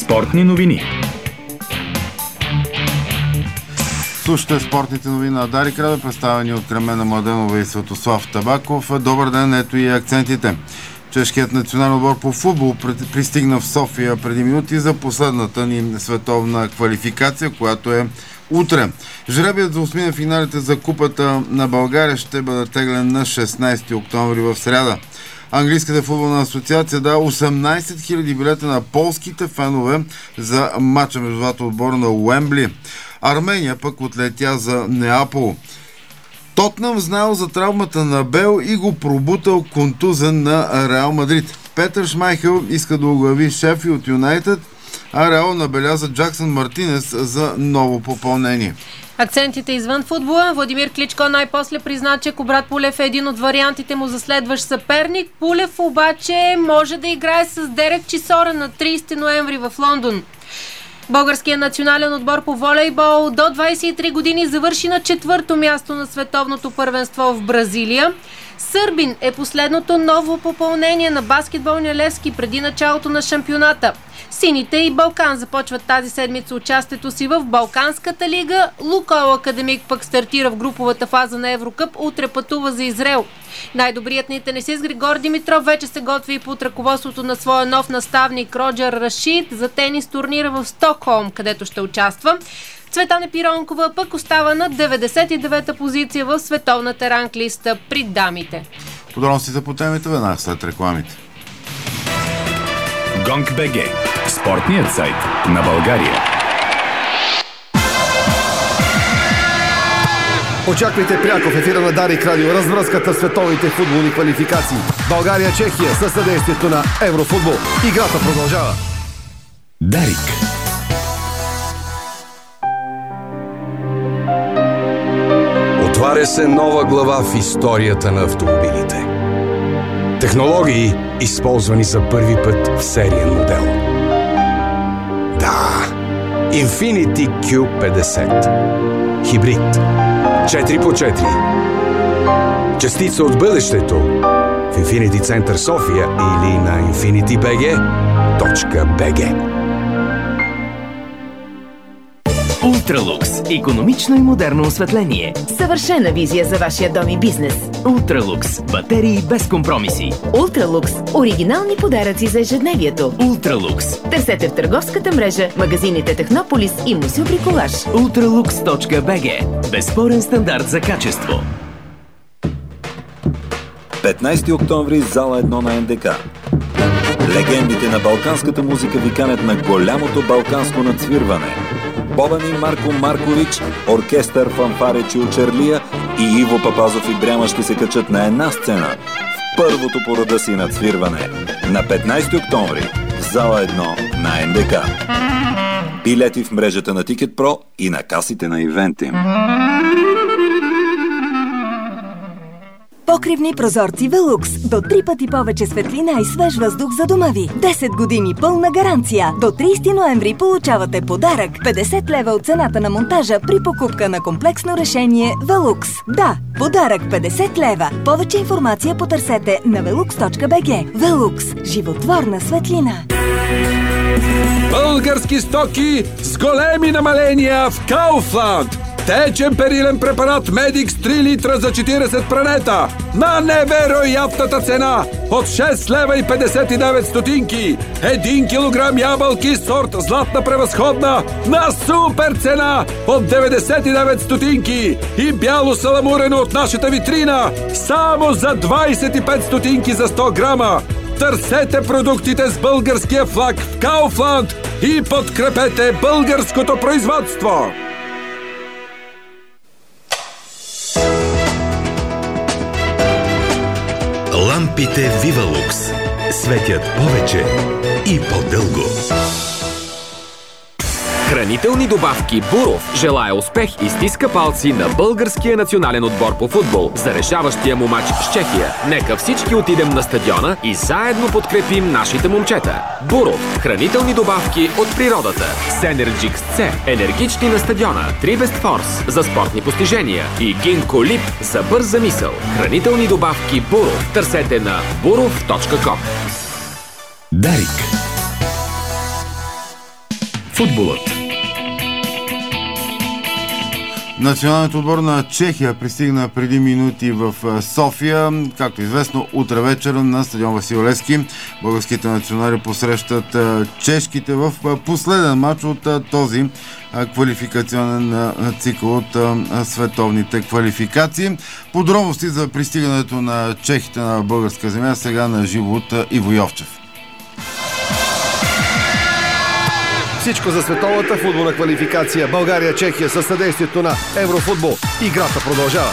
Спортни новини. Слушате спортните новини на Дарик Радио, представени от Кремена Младенова и Светослав Табаков. Добър ден, ето и акцентите. Чешкият национален отбор по футбол пристигна в София преди минути за последната ни световна квалификация, която е утре. Жребият за осмина финалите за Купата на България ще бъде теглен на 16 октомври в сряда. Английската футболна асоциация дава 18 000 билета на полските фенове за матча между двата отбора на Уембли. Армения пък отлетя за Неапол. Тотнъм знаел за травмата на Бел и го пробутал контузен на Реал Мадрид. Петър Шмайхел иска да оглави Шеффилд Юнайтед, а Реал набеляза Джаксън Мартинес за ново попълнение. Акцентите извън футбола. Владимир Кличко най-после призна, че Кубрат Пулев е един от вариантите му за следващ съперник. Пулев обаче може да играе с Дерек Чисора на 30 ноември в Лондон. Българският национален отбор по волейбол до 23 години завърши на 4-то място на световното първенство в Бразилия. Сърбин е последното ново попълнение на баскетболния Левски преди началото на шампионата. Сините и Балкан започват тази седмица участието си в Балканската лига. Лукойл Академик пък стартира в груповата фаза на Еврокъп. Утре пътува за Израел. Най-добрият ни тенисист Григор Димитров вече се готви и под ръководството на своя нов наставник Роджер Рашид за тенис турнира в Стокхолм, където ще участва. Цветана Пиронкова пък остава на 99-та позиция в световната ранглиста при дамите. Подробностите по темите веднага след рекламите. Гонг БГ. Спортният сайт на България. Очаквайте пряко в ефира на Дарик Радио развръзката в световните футболни квалификации. България-Чехия със съдействието на Еврофутбол. Играта продължава. Дарик. Отваря се нова глава в историята на автомобилите. Технологии, използвани за първи път в сериен модел. Да, Infiniti Q50. Хибрид. 4x4. Частица от бъдещето в Infiniti Център София или на infinitibg.bg. Ултралукс. Икономично и модерно осветление. Съвършена визия за вашия дом и бизнес. Ултралукс. Батерии без компромиси. Ултралукс. Оригинални подаръци за ежедневието. Ултралукс. Търсете в търговската мрежа, магазините Технополис и Мусил Бриколаж. Ultralux.bg. Безспорен стандарт за качество. 15 октомври, зала 1 на НДК. Легендите на балканската музика ви канят на голямото балканско надсвирване. Бобан и Марко Маркович, оркестър Фанфаре Чулчерлия и Иво Папазов и Бряма ще се качат на една сцена в първото по рода си надсвирване на 15 октомври в зала 1 на НДК. Билети в мрежата на TicketPro и на касите на Eventim. Покривни прозорци Велукс. До 3 пъти повече светлина и свеж въздух за дома ви. 10 години пълна гаранция. До 30 ноември получавате подарък 50 лева от цената на монтажа при покупка на комплексно решение Велукс. Да, подарък 50 лева. Повече информация потърсете на velux.bg. Велукс. Животворна светлина. Български стоки с големи намаления в Kaufland. Течен перилен препарат Medix 3 литра за 40 пранета на невероятната цена от 6 лева и 59 стотинки. 1 килограм ябълки сорт Златна превъзходна на супер цена от 99 стотинки и бяло саламурено от нашата витрина само за 25 стотинки за 100 грама. Търсете продуктите с българския флаг в Kaufland и подкрепете българското производство. Лампите Вивалукс светят повече и по-дълго. Хранителни добавки Буров желая успех и стиска палци на българския национален отбор по футбол за решаващия му мач с Чехия. Нека всички отидем на стадиона и заедно подкрепим нашите момчета. Буров. Хранителни добавки от природата. Сенерджикс С. Енергични на стадиона. Трибест Форс за спортни постижения. И Гинко Лип за бърз замисъл. Хранителни добавки Буров. Търсете на burov.com. Дарик. Футболът. Националният отбор на Чехия пристигна преди минути в София. Както известно, утре вечер на стадион Васил Левски българските национали посрещат чешките в последен матч от този квалификационен цикъл от световните квалификации. Подробности за пристигането на чехите на българска земя сега на живо от Иво Йовчев. Всичко за световната футболна квалификация България-Чехия със съдействието на Еврофутбол. Играта продължава.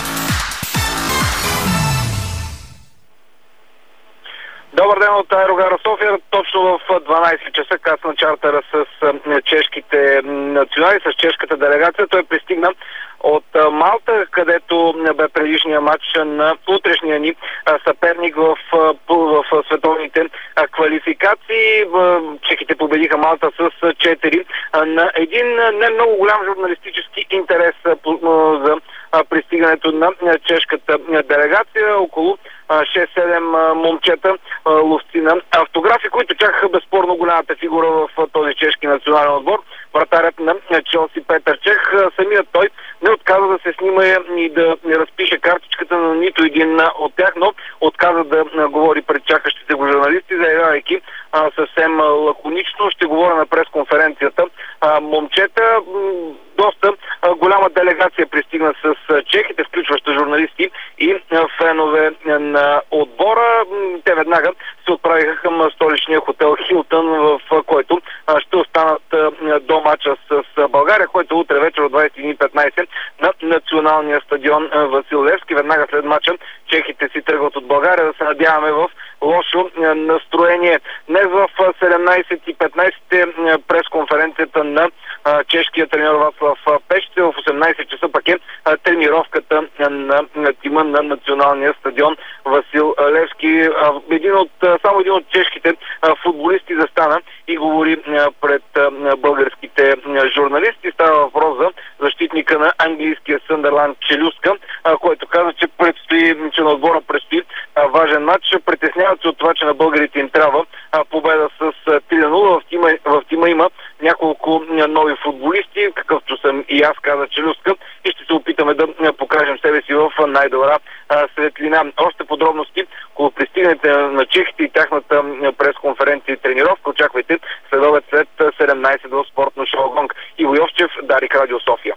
Добър ден от аерогара София. Точно в 12 часа кацна чартера с чешките национали, с чешката делегация. Той пристигна от Малта, където бе предишния матч на утрешния ни съперник в световните квалификации. Чехите победиха Малта с 4 на един. Не много голям журналистически интерес за пристигането на чешката делегация. Около 6-7 момчета ловци на автографи, които чакаха безспорно голямата фигура в този чешки национален отбор. Вратарят на Челси Петър Чех. Самият той не отказа да се снима и да разпише картичката на нито един от тях, но отказа да говори пред чакащите го журналисти, заявявайки съвсем лаконично: ще говоря на пресконференцията. Момчета, доста голяма делегация пристигна с чехите, включваща журналисти и фенове на отбора. Те веднага се отправиха към столичния хотел Хилтън, в който ще останат до мача с България, който утре вечер от 21:15 на националния стадион Васил Левски. Веднага след мача чехите си тръгват от България. Да се надяваме в лошо настроение. Днес в 17:15 пресконференцията на чешкия треньор Вацлав Пеште. В 18 часа пък е тренировката на тима на националния стадион Васил Левски. Само един от чешките футболисти застана и говори пред българските журналисти. Става въпрос за защитника на английския Съндърланд Челюска, който каза, че на отбора предстои важен матч. Притесняват се от това, че на българите им трябва победа с 3-0. В тима има няколко нови футболисти, какъвто съм и аз, каза Челюска, и ще се опитаме да покажем себе си в най-добра светлина. Още подробности около пристигането на чехите и тяхната пресконференция и тренировка очаквайте следобед след 17 в спортно шоу Гонг. Иво Йовчев, Дарик, Радио София.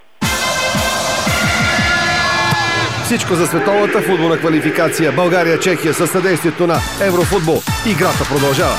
Всичко за световната футболна квалификация България-Чехия със съдействието на Еврофутбол. Играта продължава.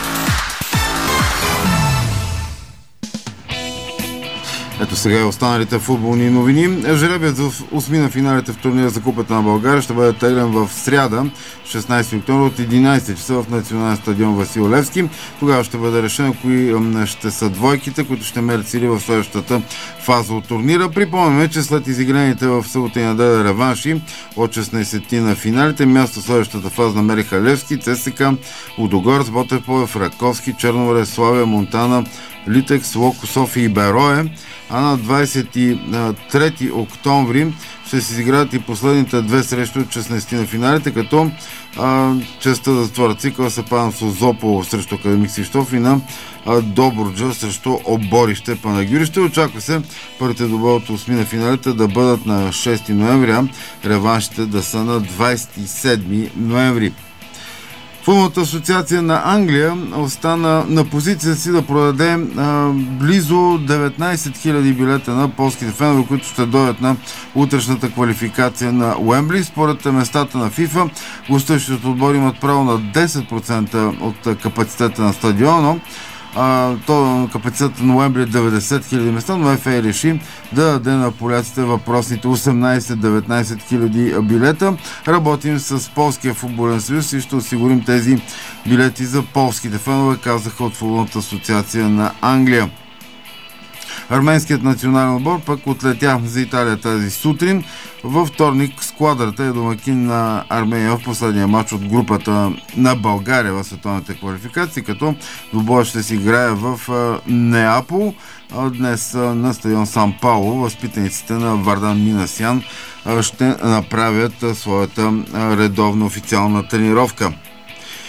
Ето сега останалите футболни новини. Жребият за осмина финалите в турнира за Купата на България ще бъде теглен в сряда, 16 октомври от 11 часа в национален стадион Васил Левски. Тогава ще бъде решено кои ще са двойките, които ще мерят сили в следващата фаза от турнира. Припомняме, че след изиграните в събота и неделя реванши от 16 на финалите, място в следващата фаза намериха Левски, ЦСКА, Лудогорец, Ботев Пловдив, Раковски, Черноморе, Славия, Монтана, Литекс, Локо София и Берое. А на 23 октомври ще се изиграят и последните две срещи от 16 на финалите, като честа да затворя цикъла се пада с Озопол срещу Академик Свищов и на Добруджа срещу Оборище Панагюрище. Очаква се първите добър от 8 на финалите да бъдат на 6 ноември, а реваншите да са на 27 ноември. Футболната асоциация на Англия остана на позиция си да продаде близо 19 000 билета на полските фенове, които ще дойдат на утрешната квалификация на Уембли. Според местата на FIFA, гостуващите отбори имат право на 10% от капацитета на стадиона. Капацитетът на Уембли е 90 000 места, но FA реши да даде на поляците въпросните 18-19 000 билета. Работим с Полския футболен съюз и ще осигурим тези билети за полските фенове, казаха от Футболната асоциация на Англия. Арменският национален отбор пък отлетя за Италия тази сутрин. Във вторник сквадрата е домакин на Армения в последния матч от групата на България в световните квалификации, като двубоя ще се играе в Неапол. Днес на стадион Сан Пауло възпитаниците на Вардан Минасян ще направят своята редовна официална тренировка.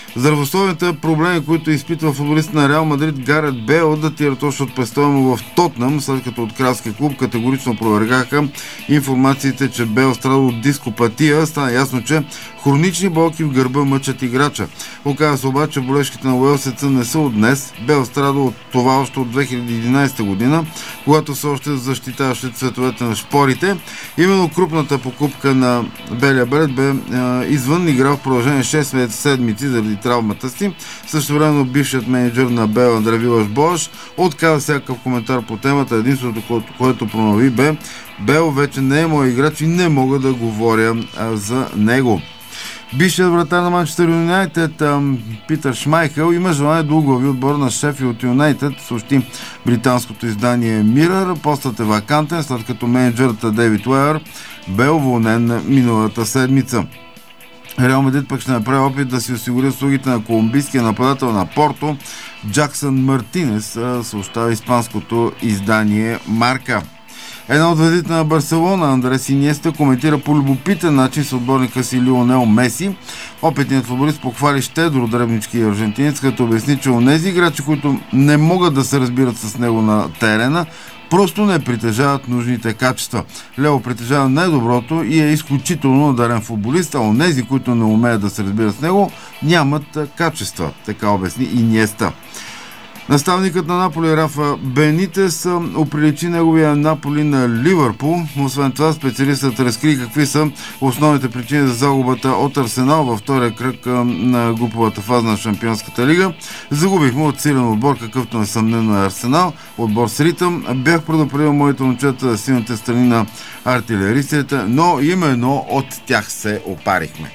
Здравословните проблеми, които изпитва футболист на Реал Мадрид Гарет Бейл, датира точно от престоя му в Тотнъм, след като от кралския клуб категорично провергаха информациите, че Бейл страда от дископатия. Стана ясно, че хронични болки в гърба мъчат играча. Оказва се обаче, болешките на уелсеца не са от днес. Бейл страда от това още от 2011 година, когато се още защитаваше цветовете на шпорите. Именно крупната покупка на белия белет бе извън игра в продължение 6 седмици заради травмата си. Същевременно бившият менеджер на Бейл Андре Вилаш-Боаш отказа всякакъв коментар по темата. Единството, което пронови бе: Бейл вече не е мой играч и не мога да говоря за него. Бившият вратар на Манчестър Юнайтед Питър Шмайхъл има желание да оглави отбор на Шефилд Юнайтед, съобщи британското издание Mirror. Постът е вакантен, след като менеджерът Дейвид Уеър бе уволнен миналата седмица. Реал Мадрид пък ще направи опит да си осигури услугите на колумбийския нападател на Порто Джаксън Мартинес, съобщава испанското издание Марка. Една от звездите на Барселона, Андрес Иньеста, коментира по любопитен начин с отборника си Лионел Меси. Опитният футболист похвали щедро дребнички аржентинец, като обясни, че онези играчи, които не могат да се разбират с него на терена, просто не притежават нужните качества. Лео притежава най-доброто и е изключително ударен футболист, а онези, които не умеят да се разбират с него, нямат качества, така обясни Иньеста. Наставникът на Наполи Рафа Бенитес оприличи неговия Наполи на Ливърпул. Освен това, специалистът разкри какви са основните причини за загубата от Арсенал във втория кръг на груповата фаза на Шампионската лига. Загубихме от силен отбор, какъвто несъмнено е Арсенал, отбор с ритъм. Бях предупредил моите момчета за силните страни на артилеристите, но именно от тях се опарихме.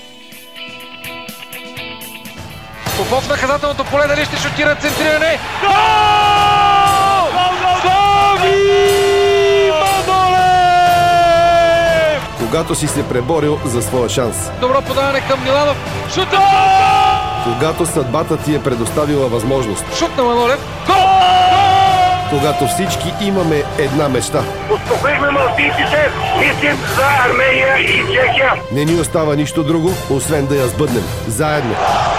Попов в наказателното поле, дали ще шутира центриране? Гол! Манолев! Когато си се преборил за своя шанс. Добро подаване към Миланов. Шут! Когато съдбата ти е предоставила възможност. Шут на Манолев. Гол! Когато всички имаме една мечта. Успокоихме малтийците, мислим за Армения и Чехия. Не ни остава нищо друго, освен да я сбъднем. Заедно.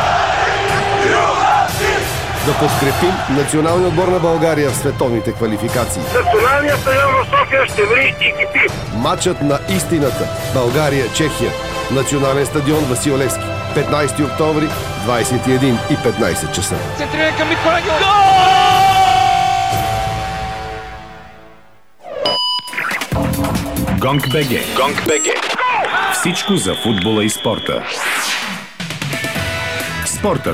Да подкрепим националния отбор на България в световните квалификации. Националният стадион в София ще ври и кипи. Матчът на истината. България-Чехия. Национален стадион Васил Левски. 15 октомври, 21:15 часа. Центриране към Никола Ангелов. Гонг БГ. Всичко за футбола и спорта. Спортът.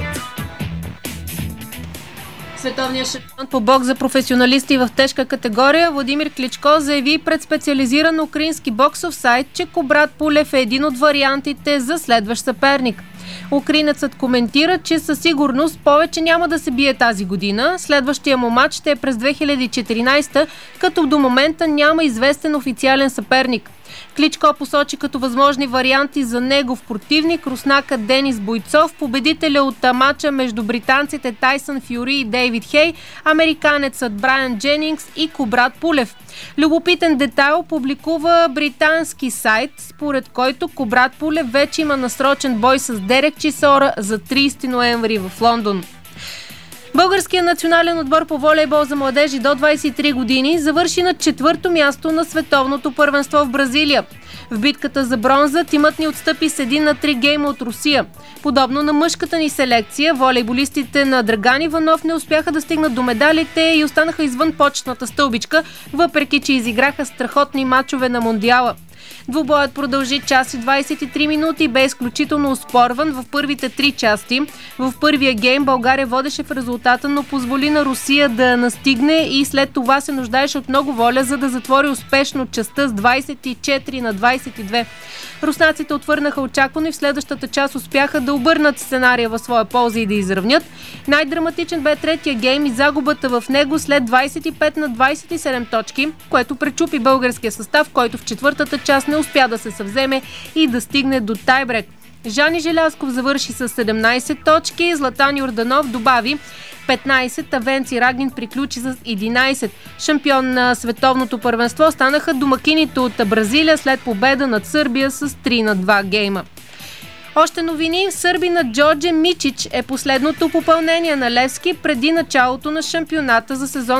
Световният шампион по бокс за професионалисти в тежка категория Владимир Кличко заяви пред специализиран украински боксов сайт, че Кубрат Пулев е един от вариантите за следващ съперник. Украинецът коментира, че със сигурност повече няма да се бие тази година. Следващия му матч ще е през 2014, като до момента няма известен официален съперник. Кличко посочи като възможни варианти за негов противник руснака Денис Бойцов, победителя от матча между британците Тайсън Фюри и Дейвид Хей, американецът Брайан Дженингс и Кубрат Пулев. Любопитен детайл публикува британски сайт, според който Кубрат Пулев вече има насрочен бой с Дерек Чисора за 30 ноември в Лондон. Българският национален отбор по волейбол за младежи до 23 години завърши на 4-то място на световното първенство в Бразилия. В битката за бронза тимът ни отстъпи с 1-3 гейма от Русия. Подобно на мъжката ни селекция, волейболистите на Драган Иванов не успяха да стигнат до медалите и останаха извън почетната стълбичка, въпреки че изиграха страхотни мачове на Мондиала. Двубоят продължи час и 23 минути и бе изключително оспорван в първите 3 части. В първия гейм България водеше в резултата, но позволи на Русия да настигне и след това се нуждаеше от много воля, за да затвори успешно частта с 24-22. Руснаците отвърнаха очаквано и в следващата част успяха да обърнат сценария в своя полза и да изравнят. Най-драматичен бе третия гейм и загубата в него след 25-27 точки, което пречупи българския състав, който в четвъртата част не успя да се съвземе и да стигне до тайбрек. Жани Желязков завърши с 17 точки, Златан Йорданов добави 15, а Венци Рагнин приключи с 11. Шампион на световното първенство станаха домакините от Бразилия след победа над Сърбия с 3-2 гейма. Още новини. Сърбина Джордже Мичич е последното попълнение на Левски преди началото на шампионата за сезон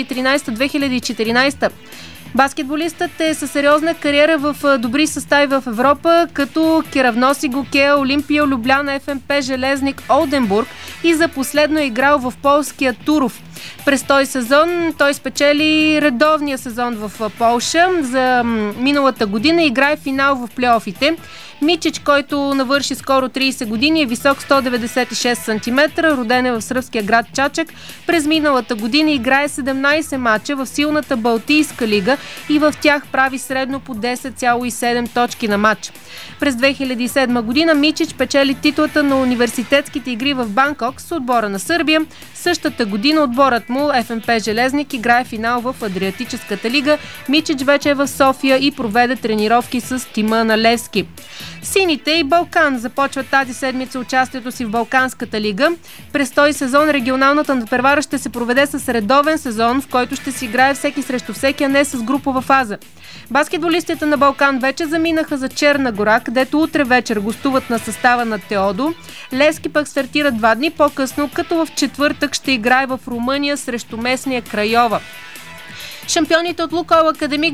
2013-2014. Баскетболистът е със сериозна кариера в добри състави в Европа, като Керавноси Гокея, Олимпия, Любляна, ФМП, Железник, Олденбург и за последно е играл в полския Туров. През този сезон той спечели редовния сезон в Полша. За миналата година играе финал в плейофите. Мичич, който навърши скоро 30 години, е висок 196 см, роден е в сръбския град Чачак. През миналата година играе 17 мача в силната Балтийска лига и в тях прави средно по 10,7 точки на матч. През 2007 година Мичич печели титлата на университетските игри в Банкок с отбора на Сърбия. Същата година отборът му, ФМП Железник, играе финал в Адриатическата лига. Мичич вече е в София и проведе тренировки с тима на Левски. Сините и Балкан започват тази седмица участието си в Балканската лига. През този сезон регионалната надпревара ще се проведе с редовен сезон, в който ще си играе всеки срещу всеки, а не с групова фаза. Баскетболистите на Балкан вече заминаха за Черна гора, където утре вечер гостуват на състава на Теодо. Левски пък стартира 2 дни по-късно, като в четвъртък ще играе в Румъния срещу местния Крайова. Шампионите от Лукойл Академик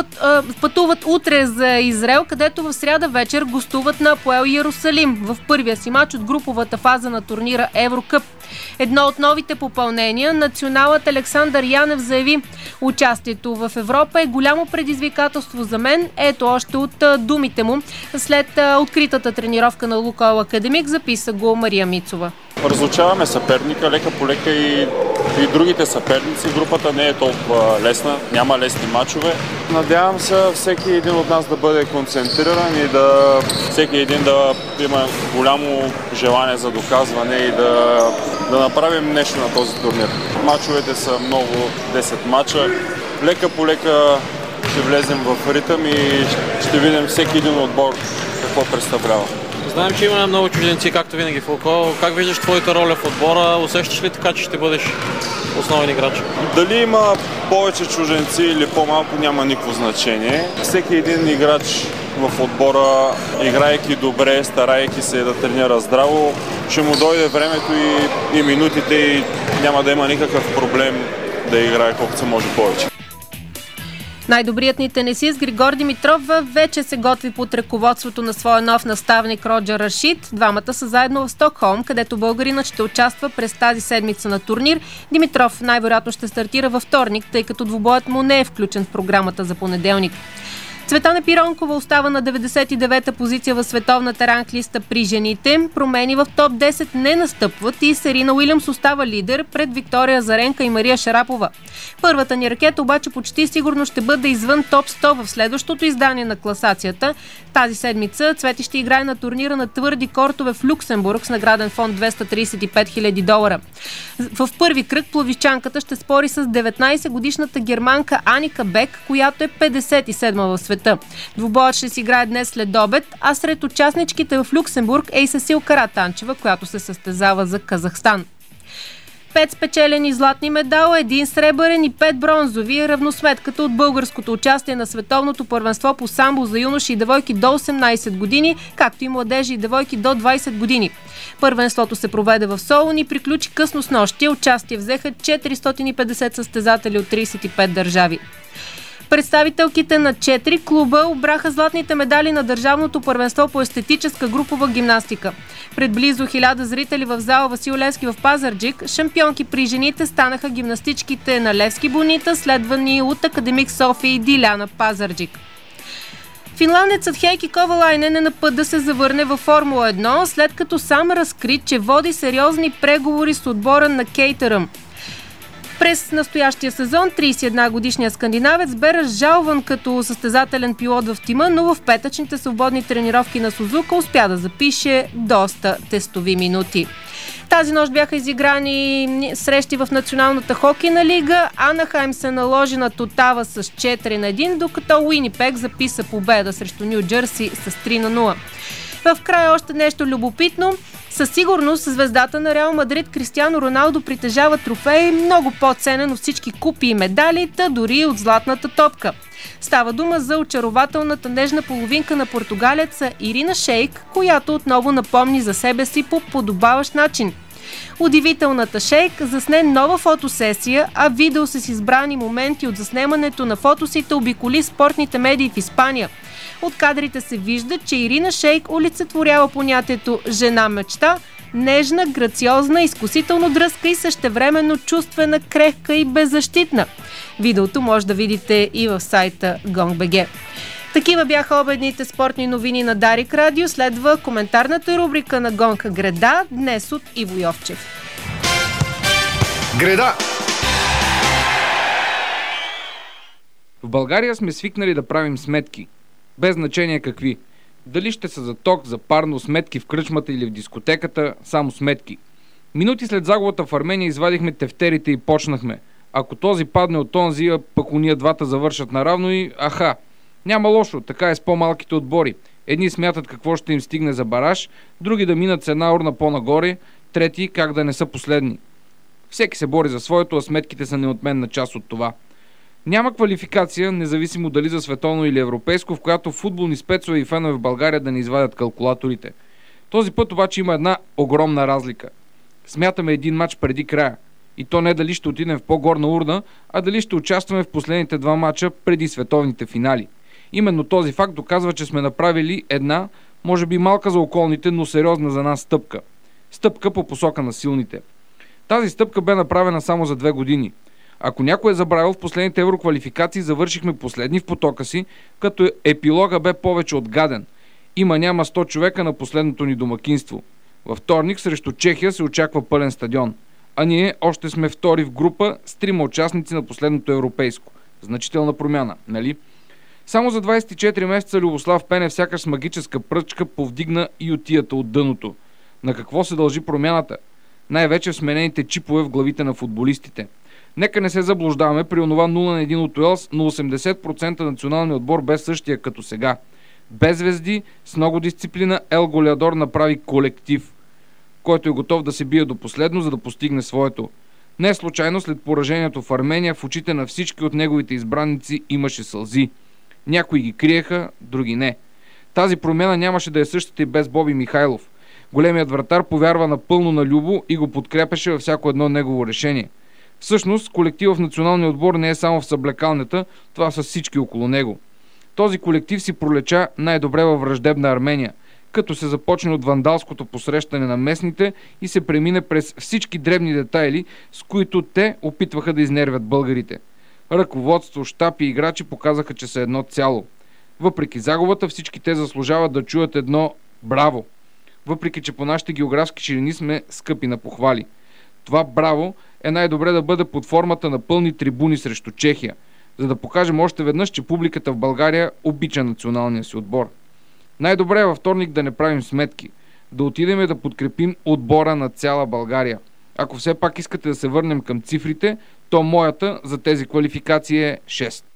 пътуват утре за Израел, където в сряда вечер гостуват на Апоел Йерусалим в първия си мач от груповата фаза на турнира Еврокъп. Едно от новите попълнения, националът Александър Янев заяви: участието в Европа е голямо предизвикателство за мен. Ето още от думите му след откритата тренировка на Лукойл Академик, записа го Мария Мицова. Разлучаваме съперника лека по лека и другите съперници. Групата не е толкова лесна, няма лесни мачове. Надявам се всеки един от нас да бъде концентриран и всеки един да има голямо желание за доказване и да направим нещо на този турнир. Мачовете са много, 10 мача. Лека по лека ще влезем в ритъм и ще видим всеки един отбор какво представлява. Знаем, че има много чужденци, както винаги в Лукойл. Как виждаш твоята роля в отбора? Усещаш ли така, че ще бъдеш основен играч? Дали има повече чужденци или по-малко, няма никакво значение. Всеки един играч в отбора, играйки добре, старайки се да тренира здраво, ще му дойде времето и минутите и няма да има никакъв проблем да играе колкото се може повече. Най-добрият ни тенисист Григор Димитров вече се готви под ръководството на своя нов наставник Роджер Рашид. Двамата са заедно в Стокхолм, където българинът ще участва през тази седмица на турнир. Димитров най-вероятно ще стартира във вторник, тъй като двубоят му не е включен в програмата за понеделник. Цветана Пиронкова остава на 99-та позиция в световната ранглиста при жените. Промени в топ 10 не настъпват и Серина Уилямс остава лидер пред Виктория Заренка и Мария Шарапова. Първата ни ракета обаче почти сигурно ще бъде извън топ 100 в следващото издание на класацията. Тази седмица Цвети ще играе на турнира на твърди кортове в Люксембург с награден фонд $235 000. В първи кръг пловдивчанката ще спори с 19-годишната германка Аника Бек, която е 57-ма в света. Двубоят ще си играе днес след обед, а сред участничките в Люксембург е и Сесил Каратанчева, която се състезава за Казахстан. 5 спечелени златни медала, 1 сребърен и 5 бронзови, равносметката от българското участие на световното първенство по самбо за юноши и девойки до 18 години, както и младежи и девойки до 20 години. Първенството се проведе в Солун и приключи късно снощи. Участие взеха 450 състезатели от 35 държави. Представителките на 4 клуба обраха златните медали на държавното първенство по естетическа групова гимнастика. Пред близо 1000 зрители в зала Васил Левски в Пазарджик, шампионки при жените станаха гимнастичките на Левски Бонита, следвани от Академик София и Диляна Пазарджик. Финландецът Хейки Ковалайнен е на път да се завърне във Формула 1, след като сам разкри, че води сериозни преговори с отбора на Кейтъръм. През настоящия сезон 31-годишният скандинавец бе разжалван като състезателен пилот в тима, но в петъчните свободни тренировки на Сузука успя да запише доста тестови минути. Тази нощ бяха изиграни срещи в Националната хокейна лига. Анахайм се наложи на Тотава с 4-1, докато Уинипек записа победа срещу Ню Джерси с 3-0. В края още нещо любопитно. Със сигурност звездата на Реал Мадрид Кристиано Роналдо притежава трофей много по-ценен от всички купи и медали, та дори от златната топка. Става дума за очарователната нежна половинка на португалеца Ирина Шейк, която отново напомни за себе си по подобаващ начин. Удивителната Шейк засне нова фотосесия, а видео с избрани моменти от заснемането на фотосите обиколи спортните медии в Испания. От кадрите се вижда, че Ирина Шейк олицетворява понятието жена мечта, нежна, грациозна, изкусително дръзка и същевременно чувствена, крехка и беззащитна. Видеото може да видите и в сайта Gong.bg. Такива бяха обедните спортни новини на Дарик Радио. Следва коментарната рубрика на Гонка Греда, днес от Иво Йовчев. Греда! В България сме свикнали да правим сметки. Без значение какви. Дали ще са за ток, за парно, сметки в кръчмата или в дискотеката, само сметки. Минути след загубата в Армения извадихме тефтерите и почнахме. Ако този падне от онзи, а пък уния двата завършат наравно и аха. Няма лошо, така е с по-малките отбори. Едни смятат какво ще им стигне за бараж, други да минат с една урна по-нагоре, трети как да не са последни. Всеки се бори за своето, а сметките са неотменна част от това. Няма квалификация, независимо дали за световно или европейско, в която футболни спецове и фенове в България да не извадят калкулаторите. Този път обаче има една огромна разлика. Смятаме един матч преди края. И то не дали ще отидем в по-горна урна, а дали ще участваме в последните два матча преди световните финали. Именно този факт доказва, че сме направили една, може би малка за околните, но сериозна за нас стъпка. Стъпка по посока на силните. Тази стъпка бе направена само за 2 години. Ако някой е забравил, в последните евроквалификации завършихме последни в потока си, като епилога бе повече от гаден. Няма 100 човека на последното ни домакинство. Във вторник срещу Чехия се очаква пълен стадион. А ние още сме втори в група с 3 участници на последното европейско. Значителна промяна, нали? Само за 24 месеца Любослав Пенев сякаш с магическа пръчка повдигна и отията от дъното. На какво се дължи промяната? Най-вече в сменените чипове в главите на футболистите. Нека не се заблуждаваме, при онова 0-1 от Уелс, но 80% националния отбор бе същия като сега. Без звезди, с много дисциплина, Ел Голядор направи колектив, който е готов да се бие до последно, за да постигне своето. Не случайно след поражението в Армения в очите на всички от неговите избранници имаше сълзи. Някои ги криеха, други не. Тази промяна нямаше да е същата и без Боби Михайлов. Големият вратар повярва напълно на Любо и го подкрепяше във всяко едно негово решение. Всъщност, колектива в националния отбор не е само в съблекалнята, това са всички около него. Този колектив си пролеча най-добре във враждебна Армения, като се започне от вандалското посрещане на местните и се премине през всички дребни детайли, с които те опитваха да изнервят българите. Ръководство, щаб и играчи показаха, че са едно цяло. Въпреки загубата, всички те заслужават да чуят едно браво. Въпреки че по нашите географски ширини сме скъпи на похвали. Това браво е най-добре да бъде под формата на пълни трибуни срещу Чехия, за да покажем още веднъж, че публиката в България обича националния си отбор. Най-добре е във вторник да не правим сметки, да отидем и да подкрепим отбора на цяла България. Ако все пак искате да се върнем към цифрите, то моята за тези квалификации е 6.